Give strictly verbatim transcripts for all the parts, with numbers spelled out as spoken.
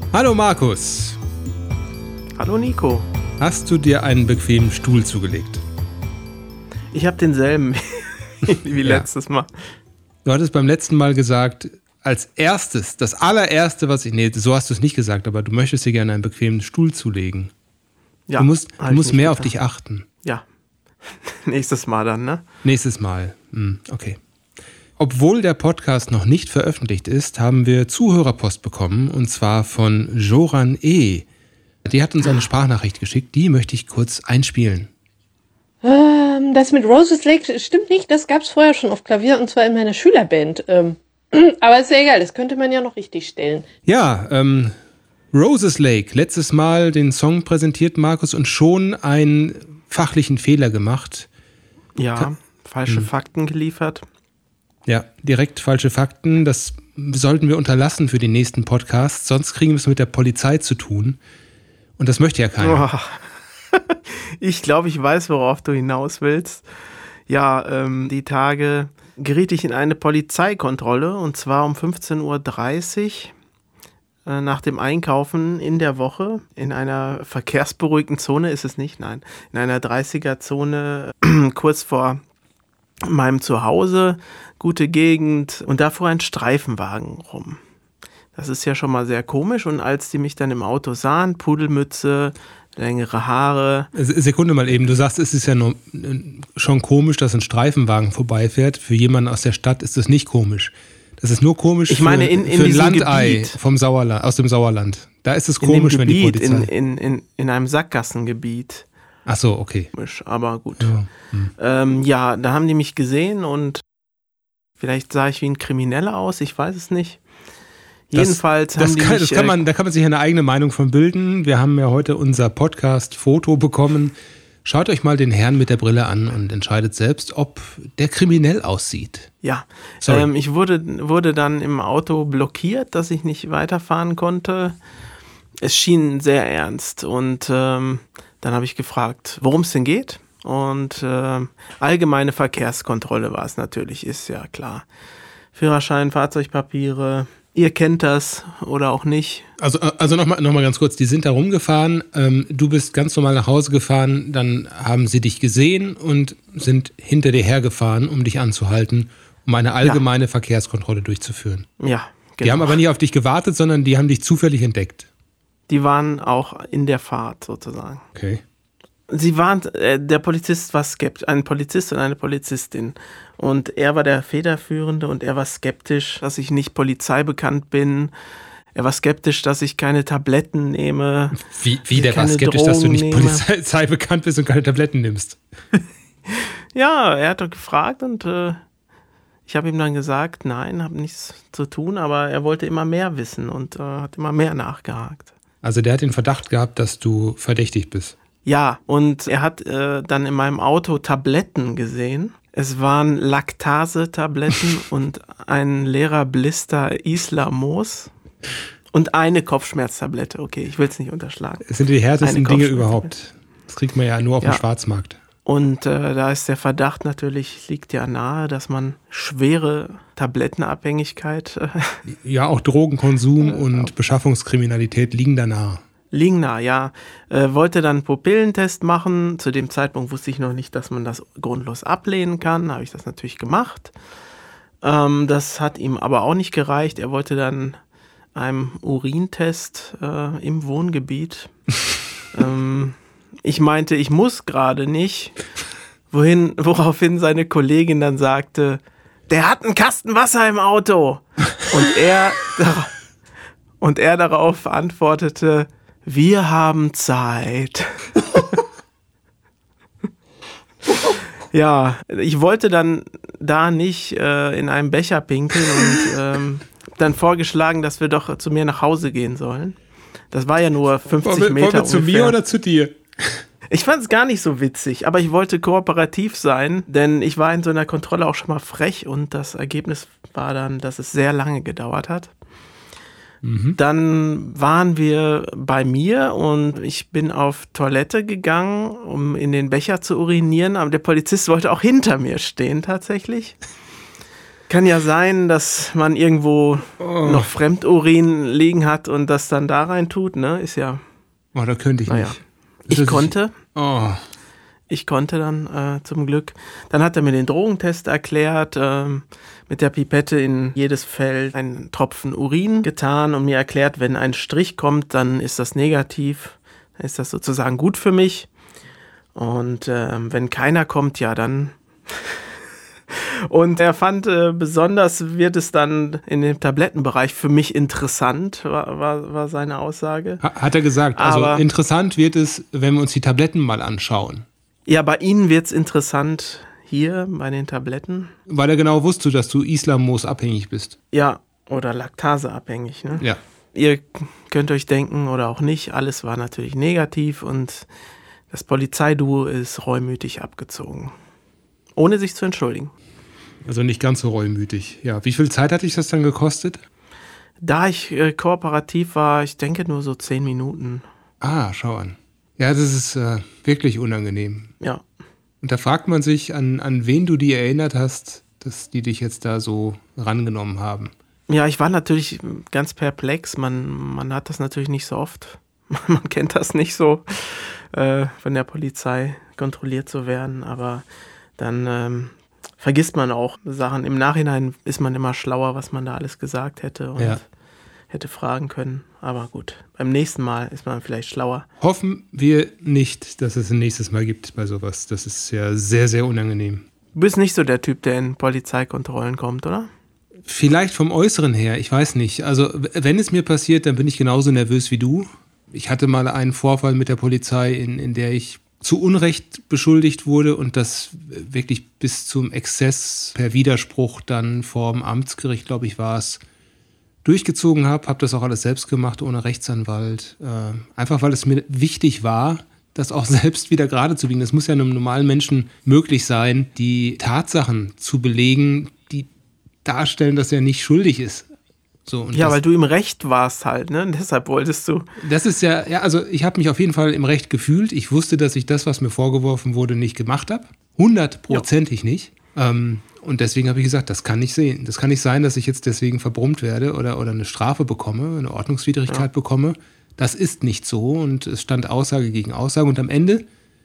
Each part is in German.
Hallo Markus. Hallo Nico. Hast du dir einen bequemen Stuhl zugelegt? Ich habe denselben wie Ja. letztes Mal. Du hattest beim letzten Mal gesagt, als erstes, das allererste, was ich, nee, so hast du es nicht gesagt, aber du möchtest dir gerne einen bequemen Stuhl zulegen. Ja, du musst, hab du ich musst nicht mehr auf getan. dich achten. Ja, nächstes Mal dann, ne? Nächstes Mal. Hm, okay. Obwohl der Podcast noch nicht veröffentlicht ist, haben wir Zuhörerpost bekommen, und zwar von Joran E. Die hat uns eine Sprachnachricht geschickt, die möchte ich kurz einspielen. Ähm, das mit Roses Lake stimmt nicht, das gab's vorher schon auf Klavier und zwar in meiner Schülerband. Ähm, aber ist ja egal, das könnte man ja noch richtig stellen. Ja, ähm, Roses Lake, letztes Mal den Song präsentiert, Markus, und schon einen fachlichen Fehler gemacht. Ja, Ka- falsche Hm. Fakten geliefert. Ja, direkt falsche Fakten, das sollten wir unterlassen für den nächsten Podcast, sonst kriegen wir es mit der Polizei zu tun. Und das möchte ja keiner. Oh. Ich glaube, ich weiß, worauf du hinaus willst. Ja, ähm, die Tage geriet ich in eine Polizeikontrolle und zwar um fünfzehn Uhr dreißig äh, nach dem Einkaufen in der Woche in einer verkehrsberuhigten Zone, ist es nicht, nein, in einer dreißiger-Zone äh, kurz vor meinem Zuhause, gute Gegend, und da fuhr ein Streifenwagen rum. Das ist ja schon mal sehr komisch, und als die mich dann im Auto sahen, Pudelmütze, längere Haare. Sekunde mal eben, du sagst, es ist ja nur, schon komisch, dass ein Streifenwagen vorbeifährt. Für jemanden aus der Stadt ist das nicht komisch. Das ist nur komisch Ich meine, in, für, in für ein diesem Landei Gebiet, vom Sauerland, aus dem Sauerland. Da ist es in dem komisch, wenn die Gebiet, Polizei... in, in, in, in einem Sackgassengebiet. Ach so, okay. Komisch, aber gut. Ja, hm. Ähm, ja, da haben die mich gesehen und vielleicht sah ich wie ein Krimineller aus, ich weiß es nicht. Das- Jedenfalls Das haben die kann, mich... das kann äh, man, da kann man sich eine eigene Meinung von bilden. Wir haben ja heute unser Podcast-Foto bekommen. Schaut euch mal den Herrn mit der Brille an und entscheidet selbst, ob der kriminell aussieht. Ja, Sorry. ähm, ich wurde, wurde dann im Auto blockiert, dass ich nicht weiterfahren konnte. Es schien sehr ernst, und ähm, dann habe ich gefragt, worum es denn geht. Und ähm, allgemeine Verkehrskontrolle war es natürlich, ist ja klar. Führerschein, Fahrzeugpapiere, ihr kennt das oder auch nicht. Also, also nochmal noch mal ganz kurz, die sind da rumgefahren, ähm, du bist ganz normal nach Hause gefahren, dann haben sie dich gesehen und sind hinter dir hergefahren, um dich anzuhalten, um eine allgemeine Verkehrskontrolle durchzuführen. Ja, genau. Die haben aber nicht auf dich gewartet, sondern die haben dich zufällig entdeckt. Die waren auch in der Fahrt sozusagen. Okay. Sie waren, äh, der Polizist war skeptisch, ein Polizist und eine Polizistin. Und er war der Federführende und er war skeptisch, dass ich nicht polizeibekannt bin. Er war skeptisch, dass ich keine Tabletten nehme. Wie, wie der war keine skeptisch, dass du nicht Drogen nehme. Polizei bekannt bist und keine Tabletten nimmst. Ja, er hat doch gefragt und äh, ich habe ihm dann gesagt, nein, habe nichts zu tun, aber er wollte immer mehr wissen und äh, hat immer mehr nachgehakt. Also der hat den Verdacht gehabt, dass du verdächtig bist. Ja, und er hat äh, dann in meinem Auto Tabletten gesehen. Es waren Laktase-Tabletten und ein leerer Blister Islamos und eine Kopfschmerztablette. Okay, ich will es nicht unterschlagen. Es sind die härtesten Eine Dinge Kopfschmerz- überhaupt. Das kriegt man ja nur auf Ja. dem Schwarzmarkt. Und äh, da ist der Verdacht natürlich, liegt ja nahe, dass man schwere Tablettenabhängigkeit äh, Ja, auch Drogenkonsum und Beschaffungskriminalität liegen da nahe. liegen nahe, ja. Äh, wollte dann einen Pupillentest machen. Zu dem Zeitpunkt wusste ich noch nicht, dass man das grundlos ablehnen kann. Habe ich das natürlich gemacht. Ähm, das hat ihm aber auch nicht gereicht. Er wollte dann einen Urintest äh, im Wohngebiet. ähm, ich meinte, ich muss gerade nicht. Wohin, woraufhin seine Kollegin dann sagte, der hat einen Kasten Wasser im Auto. Und er, und er darauf antwortete, wir haben Zeit. Ja, ich wollte dann da nicht äh, in einem Becher pinkeln und ähm, dann vorgeschlagen, dass wir doch zu mir nach Hause gehen sollen. Das war ja nur fünfzig Wollen wir, Meter wollen wir zu ungefähr. mir oder zu dir? Ich fand es gar nicht so witzig, aber ich wollte kooperativ sein, denn ich war in so einer Kontrolle auch schon mal frech und das Ergebnis war dann, dass es sehr lange gedauert hat. Mhm. Dann waren wir bei mir und ich bin auf Toilette gegangen, um in den Becher zu urinieren, aber der Polizist wollte auch hinter mir stehen tatsächlich. Kann ja sein, dass man irgendwo Oh. noch Fremdurin liegen hat und das dann da rein tut, ne? Ist ja. Oh, da könnte ich Naja. nicht. Ich Das- konnte. Oh. Ich konnte dann äh, zum Glück. Dann hat er mir den Drogentest erklärt, ähm, mit der Pipette in jedes Feld einen Tropfen Urin getan und mir erklärt, wenn ein Strich kommt, dann ist das negativ, dann ist das sozusagen gut für mich. Und ähm, wenn keiner kommt, ja dann. Und er fand, äh, besonders wird es dann in dem Tablettenbereich für mich interessant, war, war, war seine Aussage. Ha- Hat er gesagt. Also Aber- interessant wird es, wenn wir uns die Tabletten mal anschauen. Ja, bei Ihnen wird es interessant hier bei den Tabletten. Weil er genau wusste, dass du Islammoos abhängig bist. Ja, oder laktaseabhängig. Ne? Ja. Ihr könnt euch denken oder auch nicht, alles war natürlich negativ und das Polizeiduo ist reumütig abgezogen. Ohne sich zu entschuldigen. Also nicht ganz so reumütig. Ja. Wie viel Zeit hat dich das dann gekostet? Da ich äh, kooperativ war, ich denke nur so zehn Minuten. Ah, schau an. Ja, das ist äh, wirklich unangenehm. Ja. Und da fragt man sich, an, an wen du die erinnert hast, dass die dich jetzt da so rangenommen haben. Ja, ich war natürlich ganz perplex. Man, man hat das natürlich nicht so oft. Man kennt das nicht so, äh, von der Polizei kontrolliert zu werden. Aber dann ähm, vergisst man auch Sachen. Im Nachhinein ist man immer schlauer, was man da alles gesagt hätte und Ja. hätte fragen können. Aber gut, beim nächsten Mal ist man vielleicht schlauer. Hoffen wir nicht, dass es ein nächstes Mal gibt bei sowas. Das ist ja sehr, sehr unangenehm. Du bist nicht so der Typ, der in Polizeikontrollen kommt, oder? Vielleicht vom Äußeren her, ich weiß nicht. Also w- wenn es mir passiert, dann bin ich genauso nervös wie du. Ich hatte mal einen Vorfall mit der Polizei, in, in der ich zu Unrecht beschuldigt wurde und das wirklich bis zum Exzess per Widerspruch dann vor dem Amtsgericht, glaube ich, war es, durchgezogen habe. Habe das auch alles selbst gemacht, ohne Rechtsanwalt. Äh, einfach, weil es mir wichtig war, das auch selbst wieder gerade zu biegen. Das muss ja einem normalen Menschen möglich sein, die Tatsachen zu belegen, die darstellen, dass er nicht schuldig ist. So, und Ja, das, weil du im Recht warst halt, ne? Und deshalb wolltest du. das ist ja, ja, also ich habe mich auf jeden Fall im Recht gefühlt. Ich wusste, dass ich das, was mir vorgeworfen wurde, nicht gemacht habe. Hundertprozentig nicht. Ähm, und deswegen habe ich gesagt, das kann nicht sehen. Das kann nicht sein, dass ich jetzt deswegen verbrummt werde oder, oder eine Strafe bekomme, eine Ordnungswidrigkeit Ja. bekomme. Das ist nicht so und es stand Aussage gegen Aussage und am Ende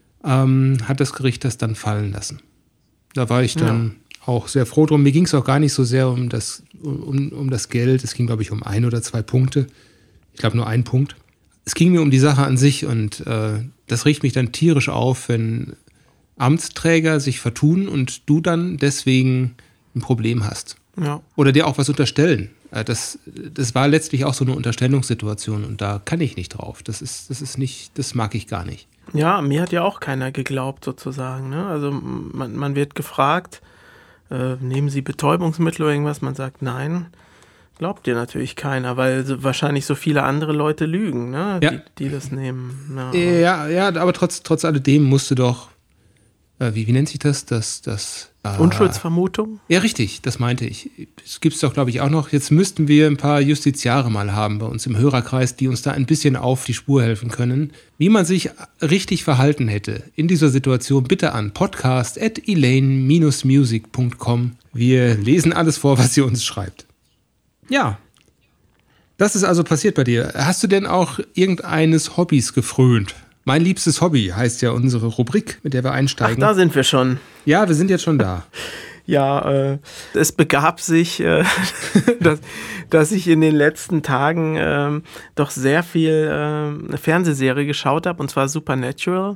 ähm, hat das Gericht das dann fallen lassen. Da war ich dann auch sehr froh drum. Mir ging es auch gar nicht so sehr um das, um, um das Geld. Es ging, glaube ich, um ein oder zwei Punkte. Ich glaube nur ein Punkt. Es ging mir um die Sache an sich und äh, das riecht mich dann tierisch auf, wenn Amtsträger sich vertun und du dann deswegen ein Problem hast. Ja. Oder dir auch was unterstellen. Äh, Das, das war letztlich auch so eine Unterstellungssituation und da kann ich nicht drauf. Das ist, das ist nicht, das mag ich gar nicht. Ja, mir hat ja auch keiner geglaubt, sozusagen. Ne? Also man, man wird gefragt, äh, nehmen Sie Betäubungsmittel oder irgendwas? Man sagt nein. Glaubt dir natürlich keiner, weil so, wahrscheinlich so viele andere Leute lügen, ne? Ja. die, die das nehmen. Ja, Ja, ja, aber trotz, trotz alledem musste doch, äh, wie, wie nennt sich das? Das, das äh, Unschuldsvermutung? Ja, richtig, das meinte ich. Es gibt es doch, glaube ich, auch noch. Jetzt müssten wir ein paar Justiziare mal haben bei uns im Hörerkreis, die uns da ein bisschen auf die Spur helfen können, wie man sich richtig verhalten hätte in dieser Situation. Bitte an podcast at elaine dash music punkt com. Wir lesen alles vor, was ihr uns schreibt. Ja, das ist also passiert bei dir. Hast du denn auch irgendeines Hobbys gefrönt? Mein liebstes Hobby heißt ja unsere Rubrik, mit der wir Ach, einsteigen. da sind wir schon. Ja, wir sind jetzt schon da. Ja, äh, es begab sich, äh, dass, dass ich in den letzten Tagen ähm, doch sehr viel äh, eine Fernsehserie geschaut habe, und zwar Supernatural.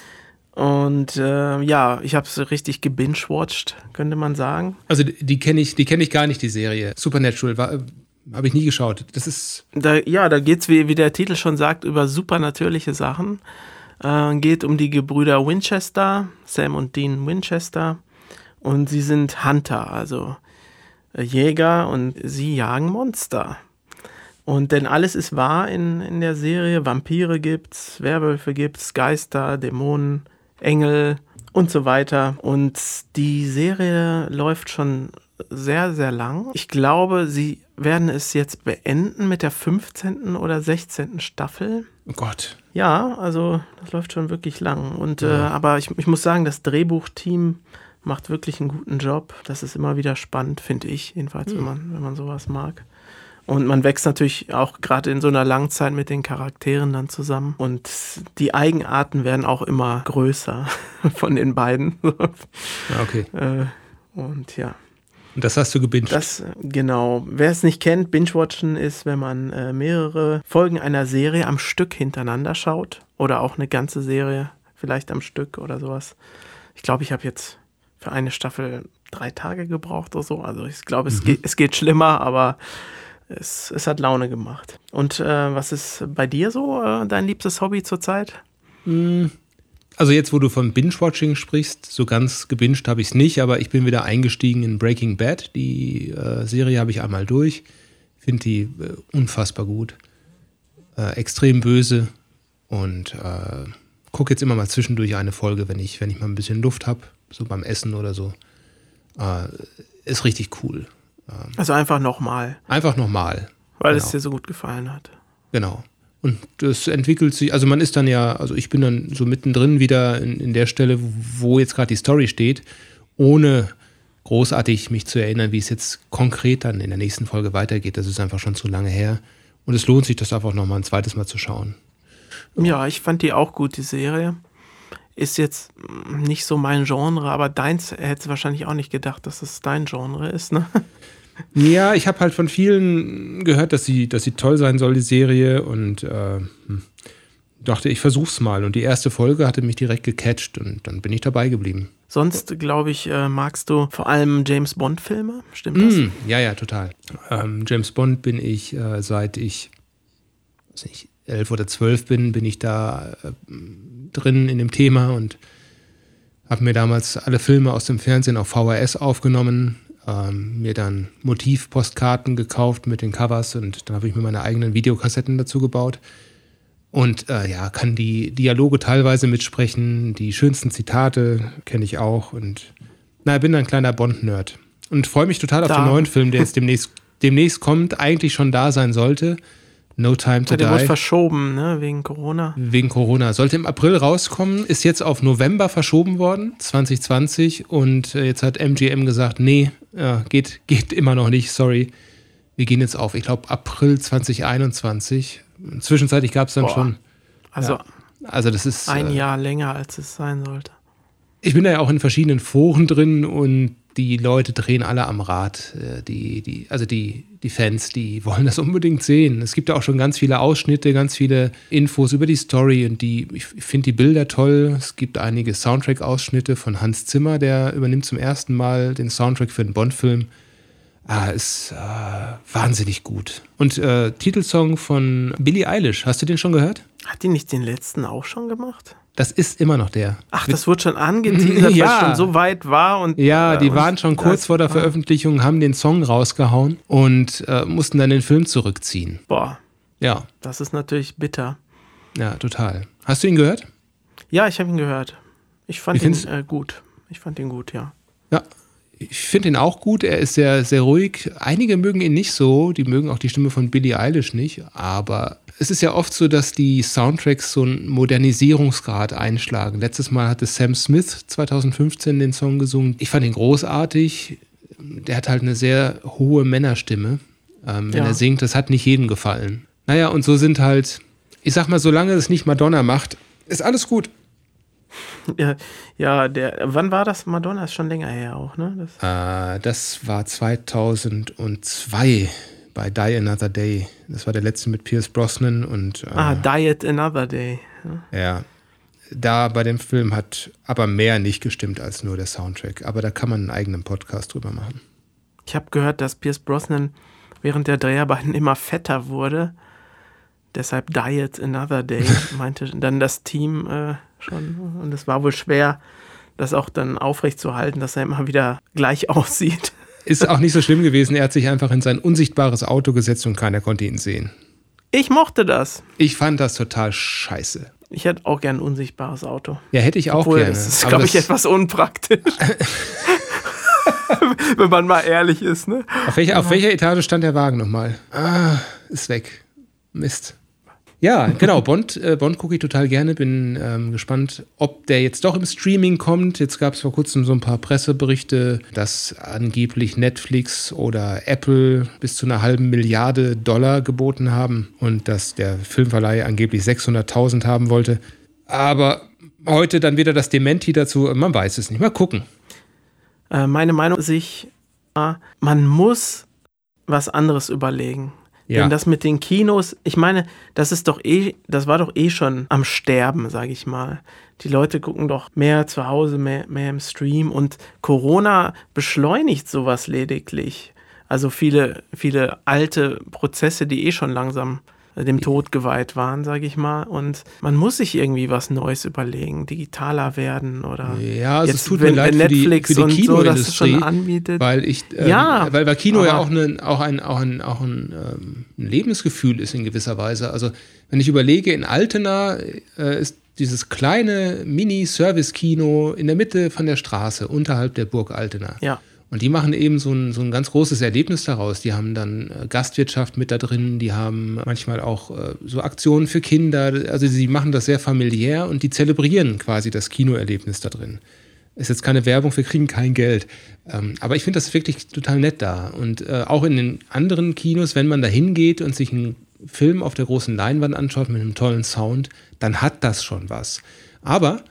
Und äh, ja, ich habe es richtig gebingewatcht, könnte man sagen. Also die, die kenne ich, die kenne ich gar nicht, die Serie. Supernatural, war, habe ich nie geschaut. Das ist, Da, ja, da geht's, wie, wie der Titel schon sagt, über supernatürliche Sachen. Äh, geht um die Gebrüder Winchester, Sam und Dean Winchester. Und sie sind Hunter, also äh, Jäger, und sie jagen Monster. Und denn alles ist wahr in, in der Serie. Vampire gibt's, Werwölfe gibt's, Geister, Dämonen, Engel und so weiter. Und die Serie läuft schon sehr, sehr lang. Ich glaube, sie werden es jetzt beenden mit der fünfzehnten oder sechzehnten Staffel. oh Gott. Ja, also das läuft schon wirklich lang. Und äh, Ja. aber ich, ich muss sagen, das Drehbuchteam macht wirklich einen guten Job. Das ist immer wieder spannend, finde ich, jedenfalls, mhm. wenn man, wenn man sowas mag. Und man wächst natürlich auch gerade in so einer Langzeit mit den Charakteren dann zusammen. Und die Eigenarten werden auch immer größer von den beiden. Ja, okay. Äh, und ja. Und das hast du gebinged? Das, genau. Wer es nicht kennt, Binge-Watchen ist, wenn man äh, mehrere Folgen einer Serie am Stück hintereinander schaut. Oder auch eine ganze Serie vielleicht am Stück oder sowas. Ich glaube, ich habe jetzt für eine Staffel drei Tage gebraucht oder so. Also ich glaube, es, mhm. geht, es geht schlimmer, aber es, es hat Laune gemacht. Und äh, was ist bei dir so äh, dein liebstes Hobby zurzeit? Also jetzt, wo du von Binge-Watching sprichst, so ganz gebinged habe ich es nicht, aber ich bin wieder eingestiegen in Breaking Bad. Die äh, Serie habe ich einmal durch. Finde die äh, unfassbar gut. Äh, extrem böse. Und äh, gucke jetzt immer mal zwischendurch eine Folge, wenn ich, wenn ich mal ein bisschen Luft habe, so beim Essen oder so. Äh, ist richtig cool. Ähm, also einfach nochmal. Einfach nochmal. Weil genau. es dir so gut gefallen hat. Genau. Und das entwickelt sich, also man ist dann ja, also ich bin dann so mittendrin wieder in, in der Stelle, wo jetzt gerade die Story steht, ohne großartig mich zu erinnern, wie es jetzt konkret dann in der nächsten Folge weitergeht. Das ist einfach schon zu lange her. Und es lohnt sich, das einfach nochmal ein zweites Mal zu schauen. Ja, ich fand die auch gut, die Serie. Ist jetzt nicht so mein Genre, aber deins hättest du wahrscheinlich auch nicht gedacht, dass es dein Genre ist, ne? Ja, ich habe halt von vielen gehört, dass sie, dass sie toll sein soll, die Serie. Und äh, dachte, ich versuch's mal. Und die erste Folge hatte mich direkt gecatcht und dann bin ich dabei geblieben. Sonst, glaube ich, äh, magst du vor allem James-Bond-Filme, stimmt das? Mm, ja, ja, total. Ähm, James Bond bin ich, äh, seit ich, weiß nicht, elf oder zwölf bin, bin ich da äh, drin in dem Thema und habe mir damals alle Filme aus dem Fernsehen auf V H S aufgenommen, ähm, mir dann Motivpostkarten gekauft mit den Covers und dann habe ich mir meine eigenen Videokassetten dazu gebaut. Und äh, ja, kann die Dialoge teilweise mitsprechen, die schönsten Zitate kenne ich auch und naja, bin ein kleiner Bond-Nerd und freue mich total auf da. den neuen Film, der jetzt demnächst, demnächst kommt, eigentlich schon da sein sollte. No Time to ja, der Die. wurde verschoben, ne, wegen Corona. Wegen Corona. Sollte im April rauskommen, ist jetzt auf November verschoben worden, zwanzig zwanzig und äh, jetzt hat M G M gesagt, nee, äh, geht, geht immer noch nicht, sorry. Wir gehen jetzt auf, ich glaube, April zwanzig einundzwanzig. Zwischenzeitlich gab es dann Boah. schon. Also, ja, also das ist ein äh, Jahr länger, als es sein sollte. Ich bin da ja auch in verschiedenen Foren drin und die Leute drehen alle am Rad. Die, die, also die, die Fans, die wollen das unbedingt sehen. Es gibt ja auch schon ganz viele Ausschnitte, ganz viele Infos über die Story und die, ich finde die Bilder toll. Es gibt einige Soundtrack-Ausschnitte von Hans Zimmer, der übernimmt zum ersten Mal den Soundtrack für einen Bond-Film. Ah, ist äh, wahnsinnig gut. Und äh, Titelsong von Billie Eilish, hast du den schon gehört? Hat die nicht den letzten auch schon gemacht? Das ist immer noch der. Ach, das wurde schon angeteasert, ja. weil es schon so weit war. Und, ja, die äh, waren schon kurz vor der Veröffentlichung, haben den Song rausgehauen und äh, mussten dann den Film zurückziehen. Boah, ja, das ist natürlich bitter. Ja, total. Hast du ihn gehört? Ja, ich habe ihn gehört. Ich fand Wie ihn findest- äh, gut. Ich fand ihn gut, ja. Ja, ich finde ihn auch gut. Er ist sehr, sehr ruhig. Einige mögen ihn nicht so. Die mögen auch die Stimme von Billie Eilish nicht. Aber es ist ja oft so, dass die Soundtracks so einen Modernisierungsgrad einschlagen. Letztes Mal hatte Sam Smith zwanzig fünfzehn den Song gesungen. Ich fand ihn großartig. Der hat halt eine sehr hohe Männerstimme, ähm, wenn Ja. er singt. Das hat nicht jedem gefallen. Naja, und so sind halt, ich sag mal, solange es nicht Madonna macht, ist alles gut. Ja, ja, der, wann war das? Madonna ist schon länger her auch, ne? Das, Äh, das war zweitausendzwei bei Die Another Day. Das war der letzte mit Pierce Brosnan und äh, ah, Diet Another Day. Ja. ja, da bei dem Film hat aber mehr nicht gestimmt als nur der Soundtrack. Aber da kann man einen eigenen Podcast drüber machen. Ich habe gehört, dass Pierce Brosnan während der Dreharbeiten immer fetter wurde. Deshalb Diet Another Day, meinte dann das Team äh, schon. Und es war wohl schwer, das auch dann aufrechtzuerhalten, dass er immer wieder gleich aussieht. Ist auch nicht so schlimm gewesen. Er hat sich einfach in sein unsichtbares Auto gesetzt und keiner konnte ihn sehen. Ich mochte das. Ich fand das total scheiße. Ich hätte auch gern ein unsichtbares Auto. Ja, hätte ich auch Obwohl, gerne. das ist, Aber glaube ich, das- etwas unpraktisch. Wenn man mal ehrlich ist, ne? Auf welcher, auf welcher Etage stand der Wagen nochmal? Ah, ist weg. Mist. Ja, genau. Bond, äh, Bond gucke ich total gerne. Bin ähm, gespannt, ob der jetzt doch im Streaming kommt. Jetzt gab es vor kurzem so ein paar Presseberichte, dass angeblich Netflix oder Apple bis zu einer halben Milliarde Dollar geboten haben und dass der Filmverleih angeblich sechshunderttausend haben wollte. Aber heute dann wieder das Dementi dazu. Man weiß es nicht. Mal gucken. Äh, meine Meinung ist, ich, äh, man muss was anderes überlegen. Ja. Denn das mit den Kinos, ich meine, das ist doch eh, das war doch eh schon am Sterben, sage ich mal. Die Leute gucken doch mehr zu Hause, mehr, mehr im Stream und Corona beschleunigt sowas lediglich. Also viele, viele alte Prozesse, die eh schon langsam dem Tod geweiht waren, sage ich mal. Und man muss sich irgendwie was Neues überlegen, digitaler werden oder ja, also jetzt, es tut wenn, mir leid Netflix für die, für die Kinoindustrie, so, das schon anbietet. Weil ich, ähm, ja, weil, weil Kino ja auch, eine, auch ein, auch ein, auch ein, ähm, ein Lebensgefühl ist in gewisser Weise. Also wenn ich überlege, in Altena äh, ist dieses kleine Mini-Service-Kino in der Mitte von der Straße, unterhalb der Burg Altena. Ja. Und die machen eben so ein, so ein ganz großes Erlebnis daraus. Die haben dann äh, Gastwirtschaft mit da drin, die haben manchmal auch äh, so Aktionen für Kinder. Also sie machen das sehr familiär und die zelebrieren quasi das Kinoerlebnis da drin. Ist jetzt keine Werbung, wir kriegen kein Geld. Ähm, aber ich finde das wirklich total nett da. Und äh, auch in den anderen Kinos, wenn man da hingeht und sich einen Film auf der großen Leinwand anschaut mit einem tollen Sound, dann hat das schon was. Aber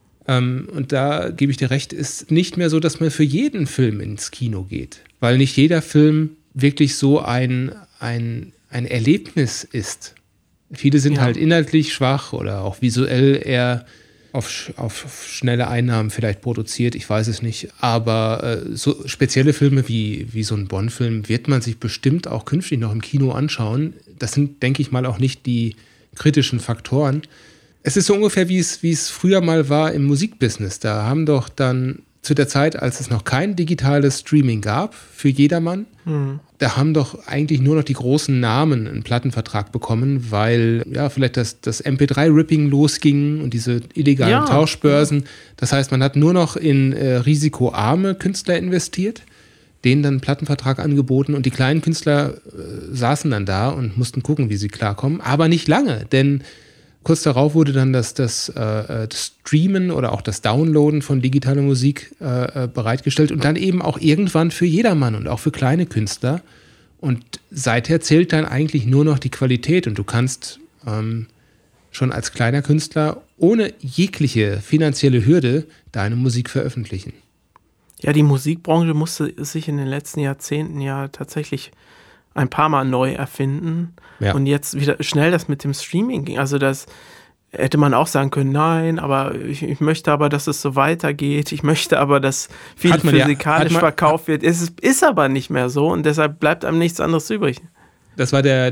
Ähm, und da gebe ich dir recht, ist nicht mehr so, dass man für jeden Film ins Kino geht. Weil nicht jeder Film wirklich so ein, ein, ein Erlebnis ist. Viele sind ja. halt inhaltlich schwach oder auch visuell eher auf, auf schnelle Einnahmen vielleicht produziert, ich weiß es nicht. Aber äh, so spezielle Filme wie, wie so ein Bond-Film wird man sich bestimmt auch künftig noch im Kino anschauen. Das sind, denke ich mal, auch nicht die kritischen Faktoren. Es ist so ungefähr, wie es, wie es früher mal war im Musikbusiness. Da haben doch dann zu der Zeit, als es noch kein digitales Streaming gab für jedermann, mhm. da haben doch eigentlich nur noch die großen Namen einen Plattenvertrag bekommen, weil ja vielleicht das, das M P drei Ripping losging und diese illegalen ja. Tauschbörsen. Das heißt, man hat nur noch in äh, risikoarme Künstler investiert, denen dann einen Plattenvertrag angeboten und die kleinen Künstler äh, saßen dann da und mussten gucken, wie sie klarkommen. Aber nicht lange, denn kurz darauf wurde dann das, das, äh, das Streamen oder auch das Downloaden von digitaler Musik äh, bereitgestellt und dann eben auch irgendwann für jedermann und auch für kleine Künstler. Und seither zählt dann eigentlich nur noch die Qualität und du kannst ähm, schon als kleiner Künstler ohne jegliche finanzielle Hürde deine Musik veröffentlichen. Ja, die Musikbranche musste sich in den letzten Jahrzehnten ja tatsächlich ein paar Mal neu erfinden ja. und jetzt wieder schnell das mit dem Streaming ging. Also das hätte man auch sagen können, nein, aber ich, ich möchte aber, dass es so weitergeht. Ich möchte aber, dass viel physikalisch ja, verkauft wird. Es ist, ist aber nicht mehr so und deshalb bleibt einem nichts anderes übrig. Das war der,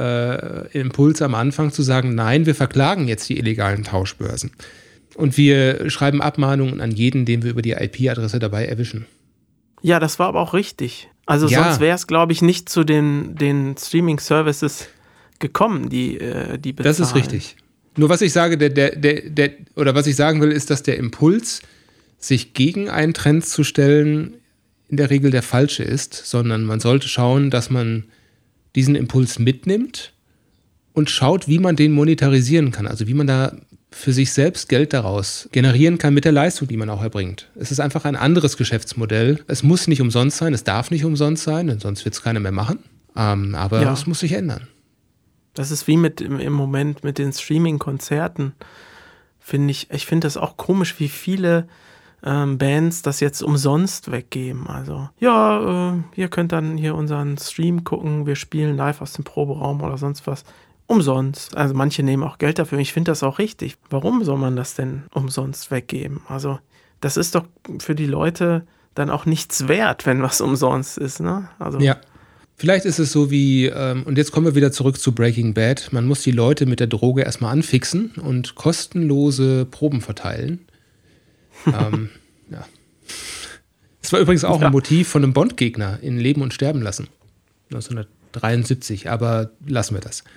der äh, Impuls am Anfang zu sagen, nein, wir verklagen jetzt die illegalen Tauschbörsen. Und wir schreiben Abmahnungen an jeden, den wir über die I P-Adresse dabei erwischen. Ja, das war aber auch richtig. Also ja. sonst wäre es, glaube ich, nicht zu den, den Streaming-Services gekommen, die, äh, die bezahlen. Das ist richtig. Nur was ich sage, der, der, der, der, oder was ich sagen will, ist, dass der Impuls, sich gegen einen Trend zu stellen, in der Regel der falsche ist, sondern man sollte schauen, dass man diesen Impuls mitnimmt und schaut, wie man den monetarisieren kann. Also wie man da für sich selbst Geld daraus generieren kann mit der Leistung, die man auch erbringt. Es ist einfach ein anderes Geschäftsmodell. Es muss nicht umsonst sein, es darf nicht umsonst sein, denn sonst wird es keiner mehr machen. Ähm, aber ja. es muss sich ändern. Das ist wie mit im Moment mit den Streaming-Konzerten. Finde ich, ich finde das auch komisch, wie viele ähm, Bands das jetzt umsonst weggeben. Also, ja, äh, ihr könnt dann hier unseren Stream gucken, wir spielen live aus dem Proberaum oder sonst was. Umsonst. Also manche nehmen auch Geld dafür. Ich finde das auch richtig. Warum soll man das denn umsonst weggeben? Also das ist doch für die Leute dann auch nichts wert, wenn was umsonst ist, ne? Also ja. Vielleicht ist es so wie, ähm, und jetzt kommen wir wieder zurück zu Breaking Bad, man muss die Leute mit der Droge erstmal anfixen und kostenlose Proben verteilen. ähm, ja. Das war übrigens auch ja. ein Motiv von einem Bond-Gegner in Leben und Sterben lassen. neunzehnhundertdreiundsiebzig, aber lassen wir das.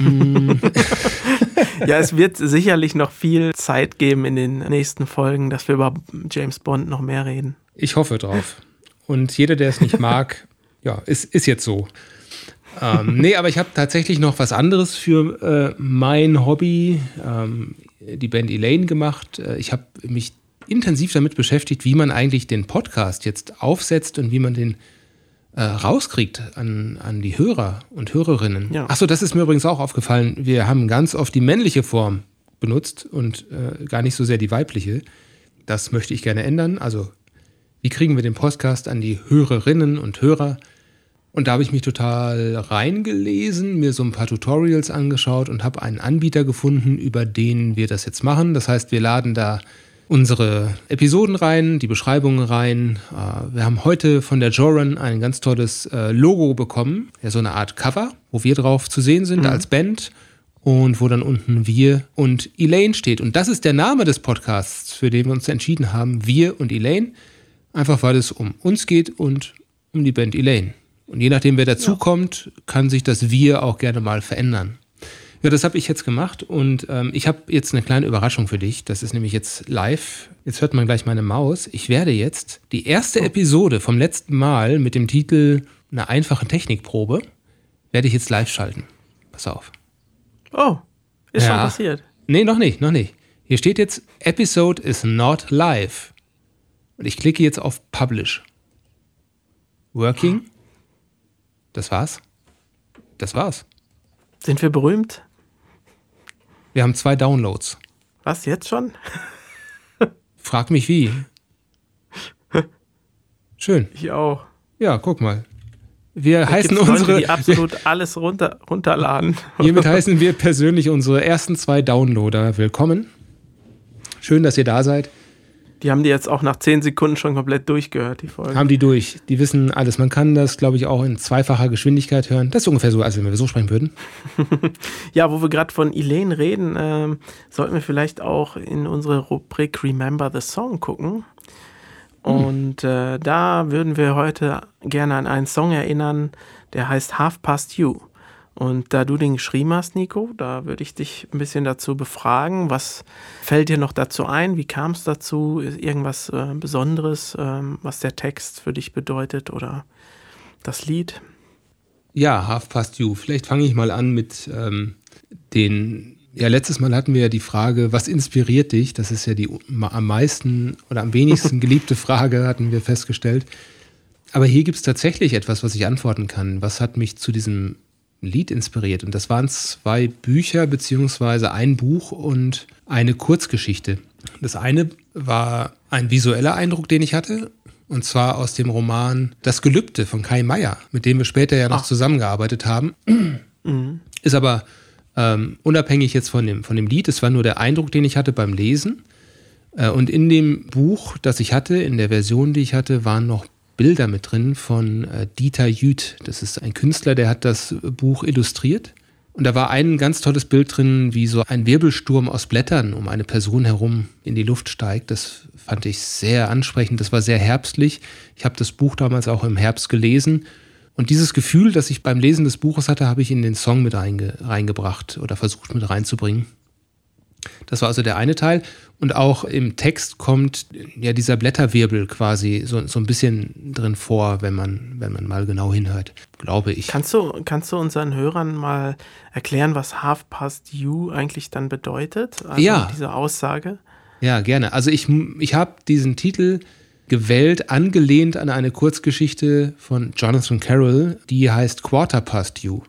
Ja, es wird sicherlich noch viel Zeit geben in den nächsten Folgen, dass wir über James Bond noch mehr reden. Ich hoffe drauf. Und jeder, der es nicht mag, ja, ist, ist jetzt so. ähm, nee, aber ich habe tatsächlich noch was anderes für äh, mein Hobby, ähm, die Band Elaine, gemacht. Äh, ich habe mich intensiv damit beschäftigt, wie man eigentlich den Podcast jetzt aufsetzt und wie man den äh, rauskriegt an, an die Hörer und Hörerinnen. Ja. Achso, das ist mir übrigens auch aufgefallen. Wir haben ganz oft die männliche Form benutzt und äh, gar nicht so sehr die weibliche. Das möchte ich gerne ändern. Also, wie kriegen wir den Podcast an die Hörerinnen und Hörer? Und da habe ich mich total reingelesen, mir so ein paar Tutorials angeschaut und habe einen Anbieter gefunden, über den wir das jetzt machen. Das heißt, wir laden da unsere Episoden rein, die Beschreibungen rein. Wir haben heute von der Joran ein ganz tolles Logo bekommen, ja, so eine Art Cover, wo wir drauf zu sehen sind mhm. als Band und wo dann unten wir und Elaine steht. Und das ist der Name des Podcasts, für den wir uns entschieden haben, wir und Elaine, einfach weil es um uns geht und um die Band Elaine. Und je nachdem, wer dazukommt, ja. kann sich das Wir auch gerne mal verändern. Ja, das habe ich jetzt gemacht und ähm, ich habe jetzt eine kleine Überraschung für dich. Das ist nämlich jetzt live. Jetzt hört man gleich meine Maus. Ich werde jetzt die erste Episode vom letzten Mal mit dem Titel Eine einfache Technikprobe, werde ich jetzt live schalten. Pass auf. Oh, ist ja. schon passiert? Nee, noch nicht, noch nicht. Hier steht jetzt, Episode is not live. Und ich klicke jetzt auf Publish. Working. Das war's. Das war's. Sind wir berühmt? Wir haben zwei Downloads. Was, jetzt schon? Frag mich wie. Schön. Ich auch. Ja, guck mal. Wir da heißen Leute, unsere. die absolut alles runter, runterladen. Hiermit heißen wir persönlich unsere ersten zwei Downloader willkommen. Schön, dass ihr da seid. Die haben die jetzt auch nach zehn Sekunden schon komplett durchgehört, die Folge. Haben die durch. Die wissen alles. Man kann das, glaube ich, auch in zweifacher Geschwindigkeit hören. Das ist ungefähr so, als wenn wir so sprechen würden. Ja, wo wir gerade von Elaine reden, ähm, sollten wir vielleicht auch in unsere Rubrik Remember the Song gucken. Und äh, da würden wir heute gerne an einen Song erinnern, der heißt Half Past You. Und da du den geschrieben hast, Nico, da würde ich dich ein bisschen dazu befragen. Was fällt dir noch dazu ein? Wie kam es dazu? Ist irgendwas äh, Besonderes, ähm, was der Text für dich bedeutet oder das Lied? Ja, Half Past You. Vielleicht fange ich mal an mit ähm, den... Ja, letztes Mal hatten wir ja die Frage, was inspiriert dich? Das ist ja die am meisten oder am wenigsten geliebte Frage, hatten wir festgestellt. Aber hier gibt es tatsächlich etwas, was ich antworten kann. Was hat mich zu diesem Lied inspiriert? Und das waren zwei Bücher, beziehungsweise ein Buch und eine Kurzgeschichte. Das eine war ein visueller Eindruck, den ich hatte, und zwar aus dem Roman Das Gelübde von Kai Meier, mit dem wir später ja noch Ach. zusammengearbeitet haben. Mhm. Ist aber ähm, unabhängig jetzt von dem, von dem Lied, es war nur der Eindruck, den ich hatte beim Lesen. Äh, und in dem Buch, das ich hatte, in der Version, die ich hatte, waren noch Bilder mit drin von äh, Dieter Jüth. Das ist ein Künstler, der hat das Buch illustriert. Und da war ein ganz tolles Bild drin, wie so ein Wirbelsturm aus Blättern um eine Person herum in die Luft steigt. Das fand ich sehr ansprechend. Das war sehr herbstlich. Ich habe das Buch damals auch im Herbst gelesen. Und dieses Gefühl, das ich beim Lesen des Buches hatte, habe ich in den Song mit reinge- reingebracht oder versucht mit reinzubringen. Das war also der eine Teil. Und auch im Text kommt ja dieser Blätterwirbel quasi so, so ein bisschen drin vor, wenn man, wenn man mal genau hinhört, glaube ich. Kannst du, kannst du unseren Hörern mal erklären, was Half Past You eigentlich dann bedeutet? Also ja. Diese Aussage? Ja, gerne. Also ich, ich habe diesen Titel gewählt, angelehnt an eine Kurzgeschichte von Jonathan Carroll, die heißt Quarter Past You.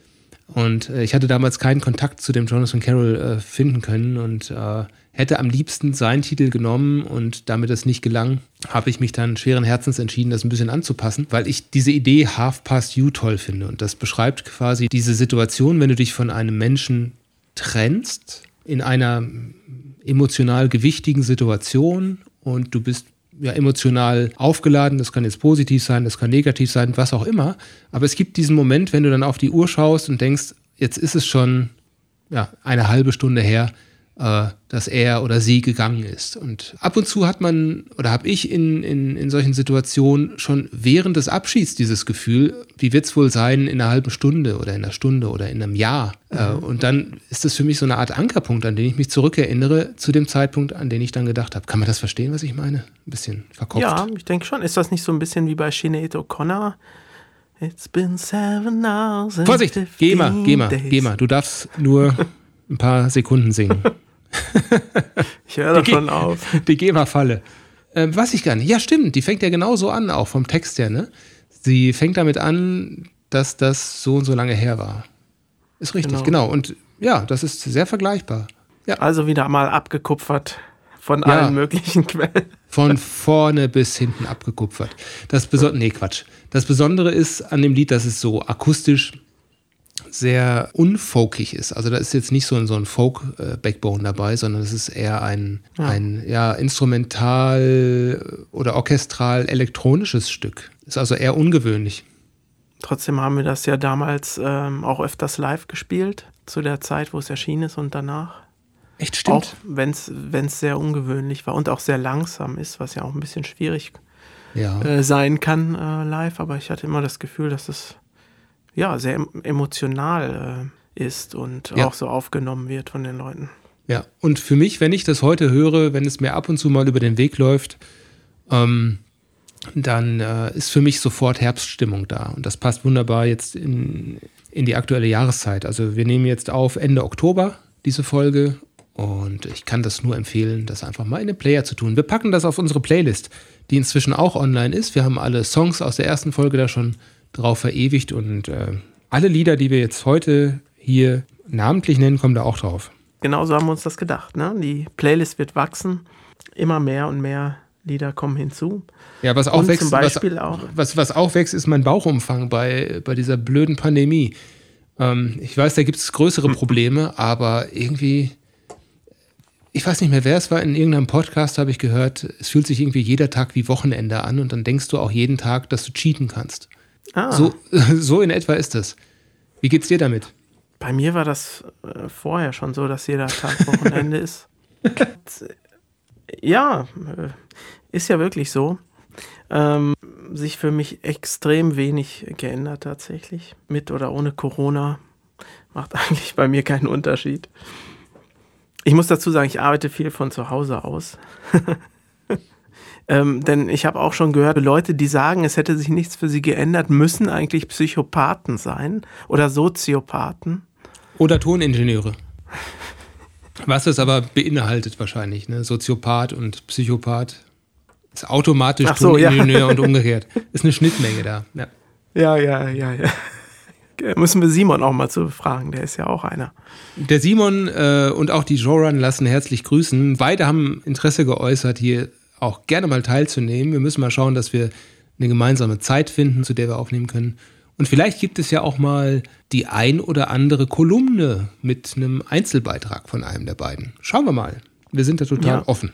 Und äh, ich hatte damals keinen Kontakt zu dem Jonathan Carroll äh, finden können und äh, hätte am liebsten seinen Titel genommen, und damit es nicht gelang, habe ich mich dann schweren Herzens entschieden, das ein bisschen anzupassen, weil ich diese Idee Half Past You toll finde. Und das beschreibt quasi diese Situation, wenn du dich von einem Menschen trennst, in einer emotional gewichtigen Situation, und du bist ja emotional aufgeladen. Das kann jetzt positiv sein, das kann negativ sein, was auch immer. Aber es gibt diesen Moment, wenn du dann auf die Uhr schaust und denkst, jetzt ist es schon ja, eine halbe Stunde her, äh, dass er oder sie gegangen ist. Und ab und zu hat man, oder habe ich in, in, in solchen Situationen schon während des Abschieds dieses Gefühl, wie wird es wohl sein in einer halben Stunde oder in einer Stunde oder in einem Jahr. Mhm. Äh, und dann ist das für mich so eine Art Ankerpunkt, an den ich mich zurückerinnere, zu dem Zeitpunkt, an den ich dann gedacht habe. Kann man das verstehen, was ich meine? Ein bisschen verkopft. Ja, ich denke schon. Ist das nicht so ein bisschen wie bei Sinead O'Connor? It's been seven hours and Vorsicht, geh mal, geh mal, days. geh mal. Du darfst nur ein paar Sekunden singen. Ich höre doch schon auf. Die GEMA-Falle. Äh, weiß ich gar nicht. Ja, stimmt. Die fängt ja genauso an, auch vom Text her, ne? Sie fängt damit an, dass das so und so lange her war. Ist richtig, genau. genau. Und ja, das ist sehr vergleichbar. Ja. Also wieder mal abgekupfert von Ja. allen möglichen Quellen. Von vorne bis hinten abgekupfert. Das Besondere, nee, Quatsch. Das Besondere ist an dem Lied, dass es so akustisch sehr unfolkig ist. Also da ist jetzt nicht so ein, so ein Folk-Backbone dabei, sondern es ist eher ein, Ja. ein ja, instrumental oder orchestral elektronisches Stück. Ist also eher ungewöhnlich. Trotzdem haben wir das ja damals ähm, auch öfters live gespielt, zu der Zeit, wo es erschienen ist und danach. Echt, stimmt. Auch wenn es sehr ungewöhnlich war und auch sehr langsam ist, was ja auch ein bisschen schwierig Ja. äh, sein kann äh, live. Aber ich hatte immer das Gefühl, dass es ja sehr em- emotional äh, ist und Ja. auch so aufgenommen wird von den Leuten. Ja, und für mich, wenn ich das heute höre, wenn es mir ab und zu mal über den Weg läuft, ähm, dann äh, ist für mich sofort Herbststimmung da. Und das passt wunderbar jetzt in, in die aktuelle Jahreszeit. Also wir nehmen jetzt auf Ende Oktober diese Folge und ich kann das nur empfehlen, das einfach mal in den Player zu tun. Wir packen das auf unsere Playlist, die inzwischen auch online ist. Wir haben alle Songs aus der ersten Folge da schon drauf verewigt und äh, alle Lieder, die wir jetzt heute hier namentlich nennen, kommen da auch drauf. Genauso haben wir uns das gedacht. Ne? Die Playlist wird wachsen, immer mehr und mehr Lieder kommen hinzu. Ja, was auch Und wächst, zum Beispiel was, auch. Was, was auch wächst, ist mein Bauchumfang bei, bei dieser blöden Pandemie. Ähm, ich weiß, da gibt es größere Probleme, aber irgendwie, ich weiß nicht mehr, wer es war, in irgendeinem Podcast habe ich gehört, es fühlt sich irgendwie jeder Tag wie Wochenende an und dann denkst du auch jeden Tag, dass du cheaten kannst. Ah, So, so in etwa ist das. Wie geht's dir damit? bei mir war das äh, vorher schon so, dass jeder Tag Wochenende ist. Ja, äh, ist ja wirklich so. Ähm, sich für mich extrem wenig geändert tatsächlich. Mit oder ohne Corona macht eigentlich bei mir keinen Unterschied. Ich muss dazu sagen, ich arbeite viel von zu Hause aus. ähm, denn ich habe auch schon gehört, Leute, die sagen, es hätte sich nichts für sie geändert, müssen eigentlich Psychopathen sein oder Soziopathen. Oder Toningenieure. Was das aber beinhaltet wahrscheinlich, ne? Soziopath und Psychopath. Ist automatisch Ach so, ja. Toningenieur und umgekehrt. Ist eine Schnittmenge da. Ja. Ja, ja, ja, ja. Müssen wir Simon auch mal zu befragen, der ist ja auch einer. Der Simon äh, und auch die Joran lassen herzlich grüßen. Beide haben Interesse geäußert, hier auch gerne mal teilzunehmen. Wir müssen mal schauen, dass wir eine gemeinsame Zeit finden, zu der wir aufnehmen können. Und vielleicht gibt es ja auch mal die ein oder andere Kolumne mit einem Einzelbeitrag von einem der beiden. Schauen wir mal. Wir sind da total Ja. offen.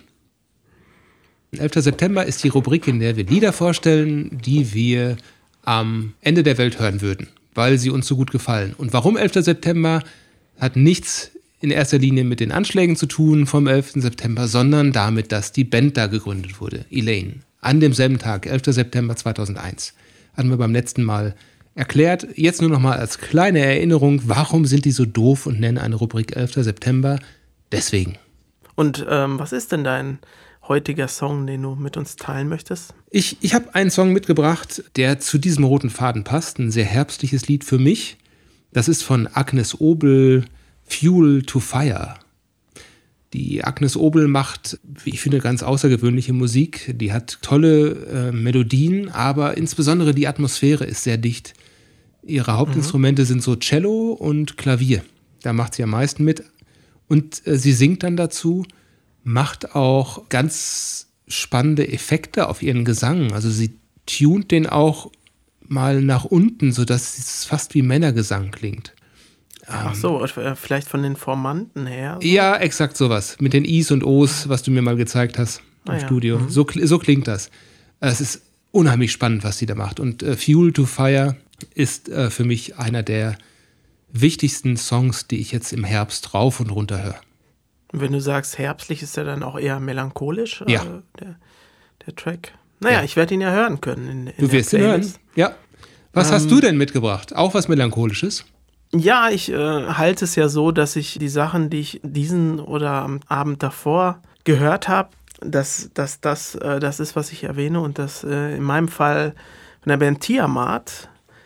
elfter September ist die Rubrik, in der wir Lieder vorstellen, die wir am Ende der Welt hören würden, weil sie uns so gut gefallen. Und warum elfter September hat nichts in erster Linie mit den Anschlägen zu tun vom elften September, sondern damit, dass die Band da gegründet wurde, Elaine. An demselben Tag, elfter September zweitausendeins. Hatten wir beim letzten Mal erklärt. Jetzt nur noch mal als kleine Erinnerung, warum sind die so doof und nennen eine Rubrik elfter September? Deswegen. Und ähm, was ist denn dein heutiger Song, den du mit uns teilen möchtest? Ich, ich habe einen Song mitgebracht, der zu diesem roten Faden passt. Ein sehr herbstliches Lied für mich. Das ist von Agnes Obel, Fuel to Fire. Die Agnes Obel macht, wie ich finde, ganz außergewöhnliche Musik. Die hat tolle äh, Melodien, aber insbesondere die Atmosphäre ist sehr dicht. Ihre Hauptinstrumente mhm. sind so Cello und Klavier. Da macht sie am meisten mit. Und äh, sie singt dann dazu, macht auch ganz spannende Effekte auf ihren Gesang. Also sie tunt den auch mal nach unten, sodass es fast wie Männergesang klingt. Ach so, vielleicht von den Formanten her? So? Ja, exakt sowas. Mit den Is und Os, was du mir mal gezeigt hast im Ah, ja. Studio. Mhm. So, so klingt das. Es ist unheimlich spannend, was sie da macht. Und äh, Fuel to Fire ist äh, für mich einer der wichtigsten Songs, die ich jetzt im Herbst rauf und runter höre. Und wenn du sagst herbstlich, ist er dann auch eher melancholisch, Ja. äh, der, der Track? Naja, Ja. ich werde ihn ja hören können. In, in Du der wirst ihn hören? Playlist. Ja. Was Ähm, hast du denn mitgebracht? Auch was Melancholisches? Ja, ich äh, halte es ja so, dass ich die Sachen, die ich diesen oder am Abend davor gehört habe, dass, dass das äh, das ist, was ich erwähne und dass äh, in meinem Fall von der Band Tiamat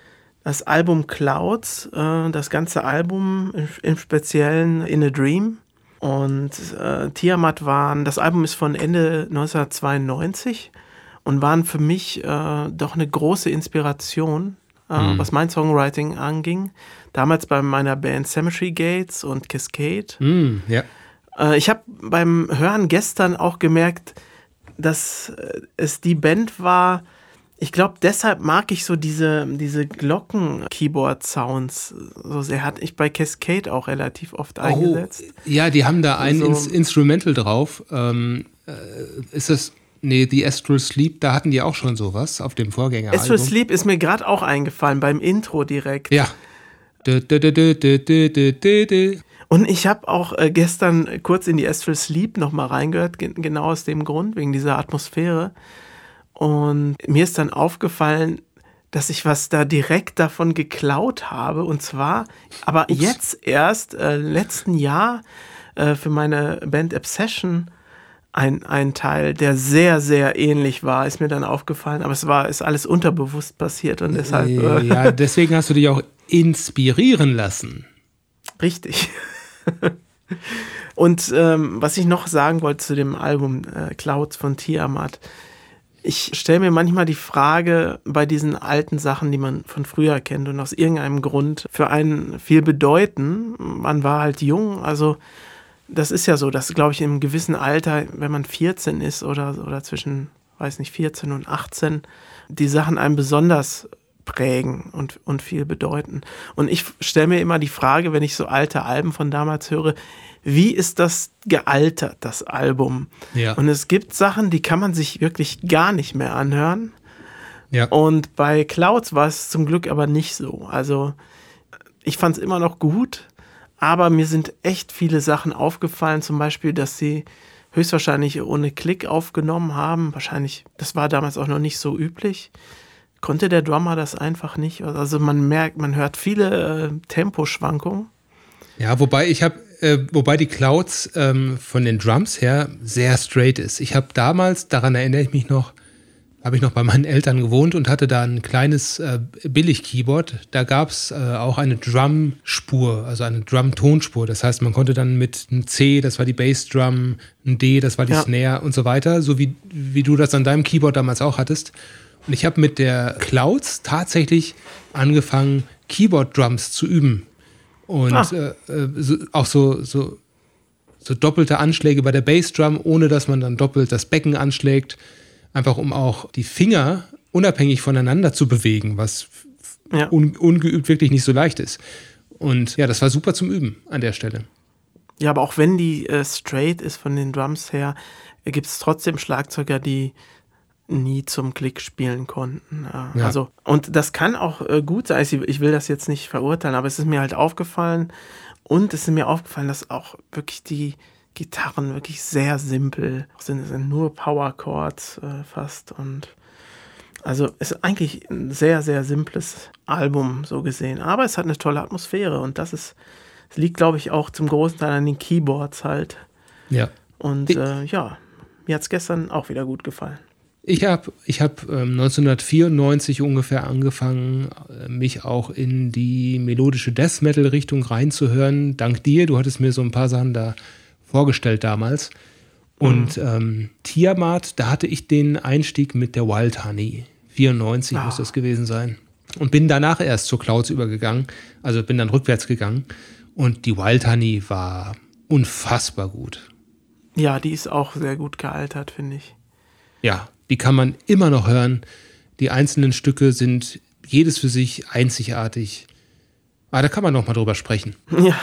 das Album Clouds, äh, das ganze Album im, im Speziellen In a Dream. Und äh, Tiamat waren, das Album ist von Ende neunzehnhundertzweiundneunzig und waren für mich äh, doch eine große Inspiration, äh, mhm. was mein Songwriting anging. Damals bei meiner Band Cemetery Gates und Cascade. Mhm, ja. äh, ich habe beim Hören gestern auch gemerkt, dass äh, es die Band war. Ich glaube, deshalb mag ich so diese, diese Glocken-Keyboard-Sounds so sehr. Hatte ich bei Cascade auch relativ oft eingesetzt. Oh, ja, die haben da ein so. Ins- Instrumental drauf. Ähm, äh, ist das, nee, The Astral Sleep, da hatten die auch schon sowas auf dem Vorgängeralbum. Astral Sleep ist mir gerade auch eingefallen, beim Intro direkt. Ja. Du, du, du, du, du, du, du, du. Und ich habe auch äh, gestern kurz in die Astral Sleep nochmal reingehört, ge- genau aus dem Grund, wegen dieser Atmosphäre. Und mir ist dann aufgefallen, dass ich was da direkt davon geklaut habe. Und zwar, aber Ups. jetzt erst, äh, letzten Jahr äh, für meine Band Obsession ein, ein Teil, der sehr, sehr ähnlich war, ist mir dann aufgefallen. Aber es war, ist alles unterbewusst passiert und deshalb. Äh, ja, deswegen hast du dich auch inspirieren lassen. Richtig. Und ähm, was ich noch sagen wollte zu dem Album äh, Clouds von Tiamat. Ich stelle mir manchmal die Frage bei diesen alten Sachen, die man von früher kennt und aus irgendeinem Grund für einen viel bedeuten. Man war halt jung, also das ist ja so, dass, glaube ich, im gewissen Alter, wenn man vierzehn ist oder, oder zwischen, weiß nicht, vierzehn und achtzehn, die Sachen einem besonders prägen und, und viel bedeuten. Und ich stelle mir immer die Frage, wenn ich so alte Alben von damals höre, wie ist das gealtert, das Album? Ja. Und es gibt Sachen, die kann man sich wirklich gar nicht mehr anhören. Ja. Und bei Clouds war es zum Glück aber nicht so. Also ich fand es immer noch gut, aber mir sind echt viele Sachen aufgefallen, zum Beispiel, dass sie höchstwahrscheinlich ohne Klick aufgenommen haben. Wahrscheinlich, das war damals auch noch nicht so üblich. Konnte der Drummer das einfach nicht? Also man merkt, man hört viele äh, Temposchwankungen. Ja, wobei ich habe, äh, wobei die Clouds ähm, von den Drums her sehr straight ist. Ich habe damals, daran erinnere ich mich noch, habe ich noch bei meinen Eltern gewohnt und hatte da ein kleines äh, Billig-Keyboard. Da gab es äh, auch eine Drum-Spur, also eine Drum-Tonspur. Das heißt, man konnte dann mit einem C, das war die Bassdrum, ein D, das war die ja. Snare und so weiter, so wie, wie du das an deinem Keyboard damals auch hattest. Und ich habe mit der Clouds tatsächlich angefangen, Keyboard-Drums zu üben. Und ah. äh, so, auch so, so, so doppelte Anschläge bei der Bassdrum, ohne dass man dann doppelt das Becken anschlägt. Einfach um auch die Finger unabhängig voneinander zu bewegen, was ja. un, ungeübt wirklich nicht so leicht ist. Und ja, das war super zum Üben an der Stelle. Ja, aber auch wenn die äh, straight ist von den Drums her, äh, gibt es trotzdem Schlagzeuger, die nie zum Klick spielen konnten. Ja. Also, und das kann auch äh, gut sein. Ich will das jetzt nicht verurteilen, aber es ist mir halt aufgefallen und es ist mir aufgefallen, dass auch wirklich die Gitarren wirklich sehr simpel sind. Es sind nur Power Chords äh, fast und also es ist eigentlich ein sehr, sehr simples Album so gesehen. Aber es hat eine tolle Atmosphäre und das ist, es liegt, glaube ich, auch zum großen Teil an den Keyboards halt. Ja. Und äh, ja, mir hat es gestern auch wieder gut gefallen. Ich habe ich hab, ähm, neunzehnhundertvierundneunzig ungefähr angefangen, äh, mich auch in die melodische Death-Metal-Richtung reinzuhören. Dank dir, du hattest mir so ein paar Sachen da vorgestellt damals. Und mhm. ähm, Tiamat, da hatte ich den Einstieg mit der Wild Honey. vierundneunzig ah. muss das gewesen sein. Und bin danach erst zur Clouds übergegangen. Also bin dann rückwärts gegangen. Und die Wild Honey war unfassbar gut. Ja, die ist auch sehr gut gealtert, finde ich. Ja, die kann man immer noch hören. Die einzelnen Stücke sind jedes für sich einzigartig. Aber da kann man noch mal drüber sprechen. Ja.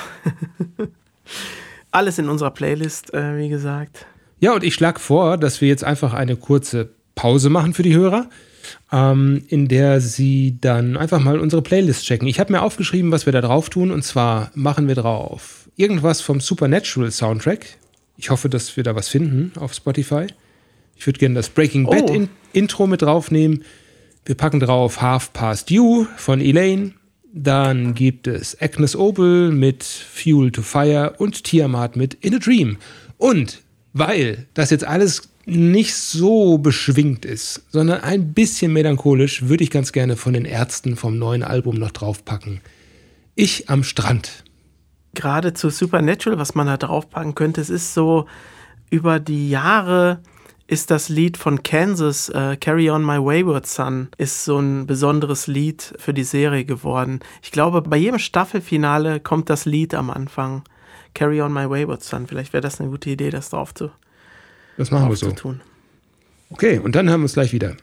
Alles in unserer Playlist, äh, wie gesagt. Ja, und ich schlage vor, dass wir jetzt einfach eine kurze Pause machen für die Hörer, ähm, in der sie dann einfach mal unsere Playlist checken. Ich habe mir aufgeschrieben, was wir da drauf tun. Und zwar machen wir drauf irgendwas vom Supernatural Soundtrack. Ich hoffe, dass wir da was finden auf Spotify. Ich würde gerne das Breaking Bad oh. in- Intro mit draufnehmen. Wir packen drauf Half Past You von Elaine. Dann gibt es Agnes Obel mit Fuel to Fire und Tiamat mit In a Dream. Und weil das jetzt alles nicht so beschwingt ist, sondern ein bisschen melancholisch, würde ich ganz gerne von den Ärzten vom neuen Album noch draufpacken. Ich am Strand. Gerade zu Supernatural, was man da draufpacken könnte, es ist so, über die Jahre ist das Lied von Kansas, äh, Carry On My Wayward Son, ist so ein besonderes Lied für die Serie geworden. Ich glaube, bei jedem Staffelfinale kommt das Lied am Anfang. Carry On My Wayward Son. Vielleicht wäre das eine gute Idee, das drauf zu Das machen wir so. Tun. Okay, und dann hören wir uns gleich wieder.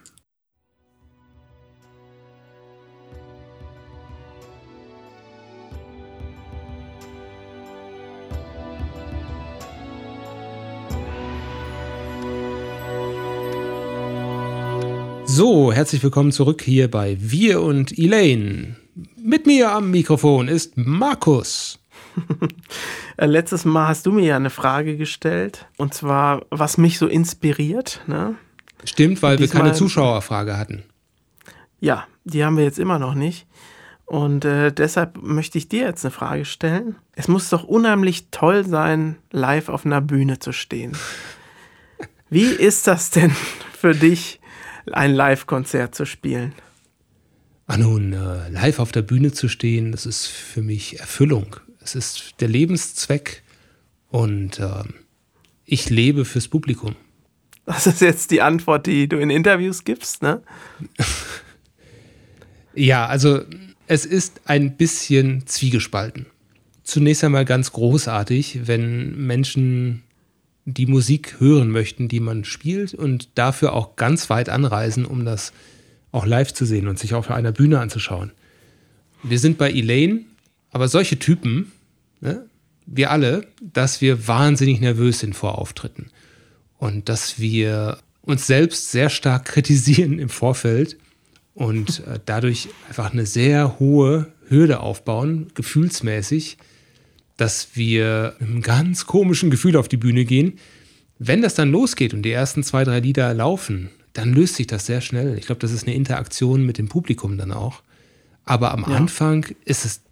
So, herzlich willkommen zurück hier bei Wir und Elaine. Mit mir am Mikrofon ist Markus. Letztes Mal hast du mir ja eine Frage gestellt, und zwar, was mich so inspiriert. Ne? Stimmt, weil Diesmal, wir keine Zuschauerfrage hatten. Ja, die haben wir jetzt immer noch nicht. Und äh, deshalb möchte ich dir jetzt eine Frage stellen. Es muss doch unheimlich toll sein, live auf einer Bühne zu stehen. Wie ist das denn für dich, ein Live-Konzert zu spielen? Ach nun, äh, live auf der Bühne zu stehen, das ist für mich Erfüllung. Es ist der Lebenszweck und äh, ich lebe fürs Publikum. Das ist jetzt die Antwort, die du in Interviews gibst, ne? Ja, also es ist ein bisschen zwiegespalten. Zunächst einmal ganz großartig, wenn Menschen die Musik hören möchten, die man spielt und dafür auch ganz weit anreisen, um das auch live zu sehen und sich auf einer Bühne anzuschauen. Wir sind bei Elaine, aber solche Typen, ne, wir alle, dass wir wahnsinnig nervös sind vor Auftritten und dass wir uns selbst sehr stark kritisieren im Vorfeld und äh, dadurch einfach eine sehr hohe Hürde aufbauen, gefühlsmäßig, dass wir mit einem ganz komischen Gefühl auf die Bühne gehen. Wenn das dann losgeht und die ersten zwei, drei Lieder laufen, dann löst sich das sehr schnell. Ich glaube, das ist eine Interaktion mit dem Publikum dann auch. Aber am ja. Anfang ist es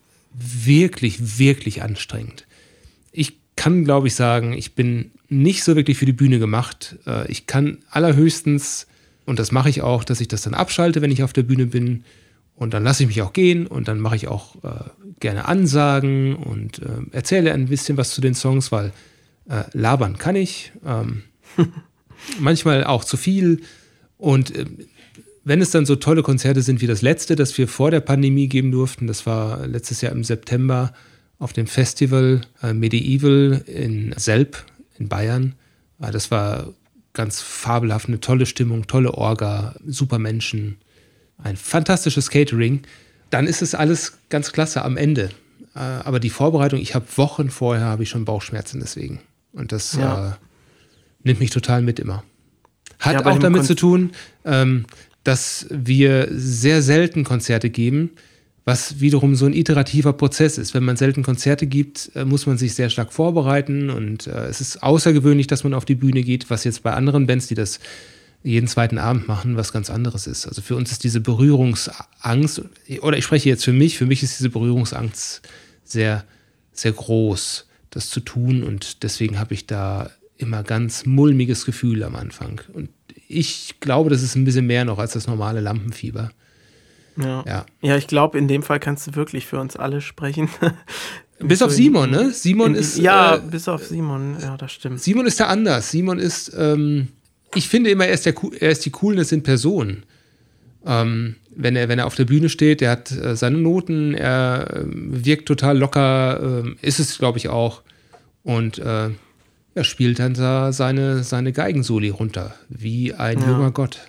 wirklich, wirklich anstrengend. Ich kann, glaube ich, sagen, ich bin nicht so wirklich für die Bühne gemacht. Ich kann allerhöchstens, und das mache ich auch, dass ich das dann abschalte, wenn ich auf der Bühne bin. Und dann lasse ich mich auch gehen und dann mache ich auch äh, gerne Ansagen und äh, erzähle ein bisschen was zu den Songs, weil äh, labern kann ich. Ähm, manchmal auch zu viel. Und äh, wenn es dann so tolle Konzerte sind wie das letzte, das wir vor der Pandemie geben durften, das war letztes Jahr im September auf dem Festival äh, Medieval in Selb in Bayern. Äh, das war ganz fabelhaft, eine tolle Stimmung, tolle Orga, super Menschen. Ein fantastisches Catering, dann ist es alles ganz klasse am Ende. Äh, aber die Vorbereitung, ich habe Wochen vorher, habe ich schon Bauchschmerzen deswegen. Und das ja. äh, nimmt mich total mit immer. Hat ja, auch damit Kon- zu tun, ähm, dass wir sehr selten Konzerte geben, was wiederum so ein iterativer Prozess ist. Wenn man selten Konzerte gibt, äh, muss man sich sehr stark vorbereiten. Und äh, es ist außergewöhnlich, dass man auf die Bühne geht, was jetzt bei anderen Bands, die das jeden zweiten Abend machen, was ganz anderes ist. Also für uns ist diese Berührungsangst, oder ich spreche jetzt für mich, für mich ist diese Berührungsangst sehr, sehr groß, das zu tun, und deswegen habe ich da immer ganz mulmiges Gefühl am Anfang. Und ich glaube, das ist ein bisschen mehr noch als das normale Lampenfieber. Ja, ja. ja ich glaube, in dem Fall kannst du wirklich für uns alle sprechen. Bis auf Simon, ne? Simon in, ist... Ja, äh, bis auf Simon, ja, das stimmt. Simon ist da anders. Simon ist... Ähm, Ich finde immer, er ist, der, er ist die Coolness in Person. Ähm, wenn, er, wenn er auf der Bühne steht, er hat äh, seine Noten, er äh, wirkt total locker, äh, ist es, glaube ich, auch. Und äh, er spielt dann da seine, seine Geigensoli runter, wie ein ja. junger Gott.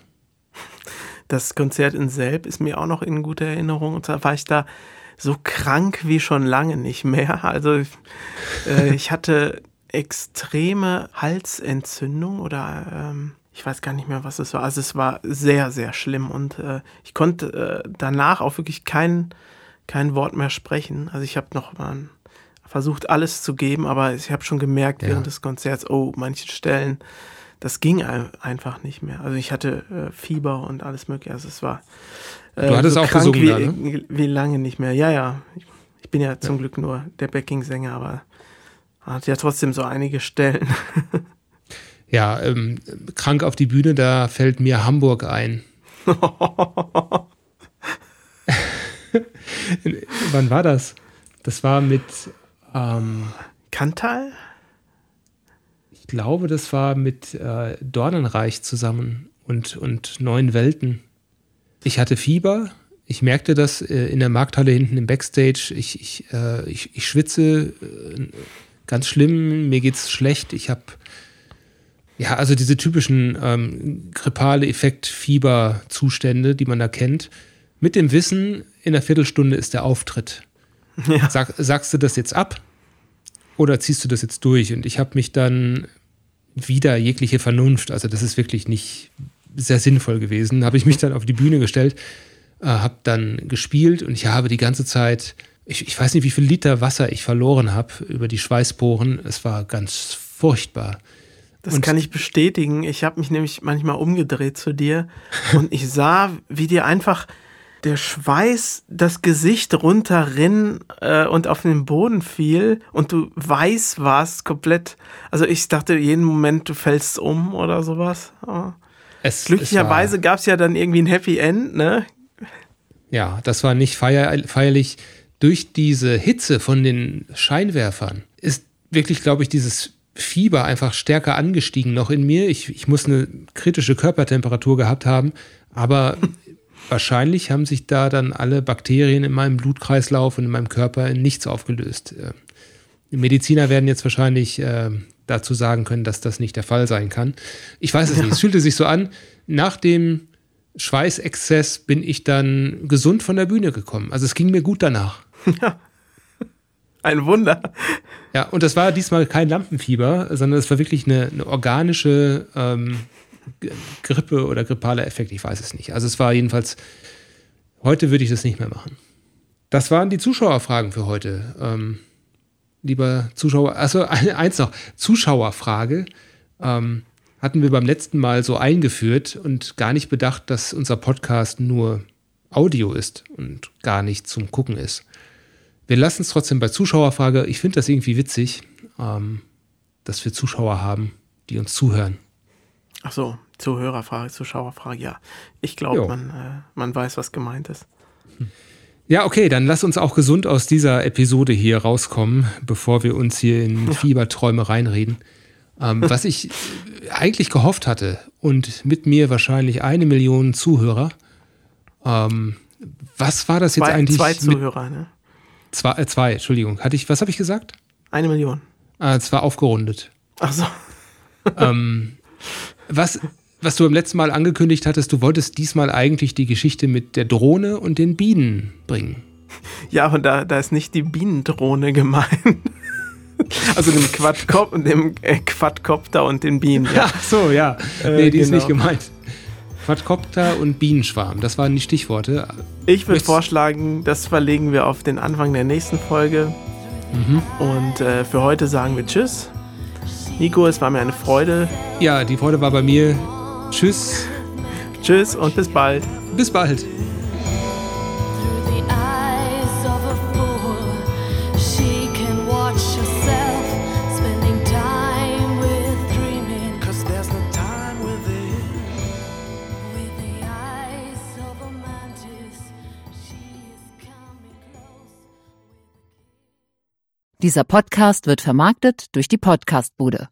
Das Konzert in Selb ist mir auch noch in guter Erinnerung. Und zwar war ich da so krank wie schon lange nicht mehr. Also äh, ich hatte extreme Halsentzündung oder ähm, ich weiß gar nicht mehr, was es war. Also es war sehr, sehr schlimm und äh, ich konnte äh, danach auch wirklich kein, kein Wort mehr sprechen. Also ich habe noch mal versucht, alles zu geben, aber ich habe schon gemerkt ja. während des Konzerts, oh, manche Stellen, das ging einfach nicht mehr. Also ich hatte äh, Fieber und alles mögliche. Also es war äh, du hattest so auch krank gesungen, wie, da, ne? wie lange nicht mehr. Ja, ja. Ich, ich bin ja zum ja. Glück nur der Backing-Sänger, aber hat ja trotzdem so einige Stellen. Ja, ähm, krank auf die Bühne, da fällt mir Hamburg ein. Wann war das? Das war mit ähm, Cantal? Ich glaube, das war mit äh, Dornenreich zusammen und, und Neuen Welten. Ich hatte Fieber. Ich merkte das äh, in der Markthalle hinten im Backstage. Ich, ich, äh, ich, ich schwitze äh, ganz schlimm. Mir geht's schlecht. Ich habe ja also diese typischen ähm, grippale Effekt-Fieber-Zustände, die man da kennt. Mit dem Wissen, in einer Viertelstunde ist der Auftritt. Ja. Sag, sagst du das jetzt ab oder ziehst du das jetzt durch? Und ich habe mich dann wieder jegliche Vernunft, also das ist wirklich nicht sehr sinnvoll gewesen, habe ich mich dann auf die Bühne gestellt, äh, habe dann gespielt und ich habe die ganze Zeit, ich, ich weiß nicht, wie viel Liter Wasser ich verloren habe über die Schweißporen. Es war ganz furchtbar. Das und kann ich bestätigen. Ich habe mich nämlich manchmal umgedreht zu dir und ich sah, wie dir einfach der Schweiß das Gesicht runterrinn äh, und auf den Boden fiel und du weiß warst komplett, also ich dachte jeden Moment, du fällst um oder sowas. Oh. Es, Glücklicherweise gab es ja dann irgendwie ein Happy End, ne? Ja, das war nicht feier, feierlich. Durch diese Hitze von den Scheinwerfern ist wirklich, glaube ich, dieses Fieber einfach stärker angestiegen noch in mir. Ich, ich muss eine kritische Körpertemperatur gehabt haben, aber wahrscheinlich haben sich da dann alle Bakterien in meinem Blutkreislauf und in meinem Körper in nichts aufgelöst. Die Mediziner werden jetzt wahrscheinlich äh, dazu sagen können, dass das nicht der Fall sein kann. Ich weiß es ja. nicht. Es fühlte sich so an, nach dem Schweißexzess bin ich dann gesund von der Bühne gekommen. Also es ging mir gut danach. Ja, ein Wunder. Ja, und das war diesmal kein Lampenfieber, sondern es war wirklich eine, eine organische ähm, Grippe oder grippaler Effekt, ich weiß es nicht. Also es war jedenfalls, heute würde ich das nicht mehr machen. Das waren die Zuschauerfragen für heute. Ähm, lieber Zuschauer, also eins noch, Zuschauerfrage ähm, hatten wir beim letzten Mal so eingeführt und gar nicht bedacht, dass unser Podcast nur Audio ist und gar nicht zum Gucken ist. Wir lassen es trotzdem bei Zuschauerfrage. Ich finde das irgendwie witzig, ähm, dass wir Zuschauer haben, die uns zuhören. Ach so, Zuhörerfrage, Zuschauerfrage, ja. Ich glaube, man, äh, man weiß, was gemeint ist. Ja, okay, dann lass uns auch gesund aus dieser Episode hier rauskommen, bevor wir uns hier in ja. Fieberträume reinreden. Ähm, was ich eigentlich gehofft hatte und mit mir wahrscheinlich eine Million Zuhörer. Ähm, was war das zwei, jetzt eigentlich? Zwei Zuhörer, ne? Zwei, äh, zwei, Entschuldigung. Hatte ich, was habe ich gesagt? Eine Million. Ah, es war aufgerundet. Ach so. ähm, was, was du beim letzten Mal angekündigt hattest, du wolltest diesmal eigentlich die Geschichte mit der Drohne und den Bienen bringen. Ja, und da, da ist nicht die Bienendrohne gemeint. Also dem Quadcop, dem äh, Quadcopter und den Bienen. Ja. Ach so, ja. Äh, nee, die genau. ist nicht gemeint. Quadcopter und Bienenschwarm, das waren die Stichworte. Ich würde vorschlagen, das verlegen wir auf den Anfang der nächsten Folge. Mhm. Und äh, für heute sagen wir Tschüss. Nico, es war mir eine Freude. Ja, die Freude war bei mir. Tschüss. Tschüss und bis bald. Bis bald. Dieser Podcast wird vermarktet durch die Podcastbude.